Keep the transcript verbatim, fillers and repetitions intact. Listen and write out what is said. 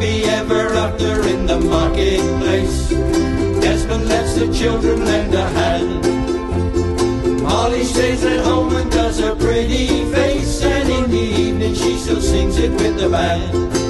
happy ever after in the marketplace. Desmond lets the children lend a hand. Molly stays at home and does her pretty face, and in the evening she still sings it with the band.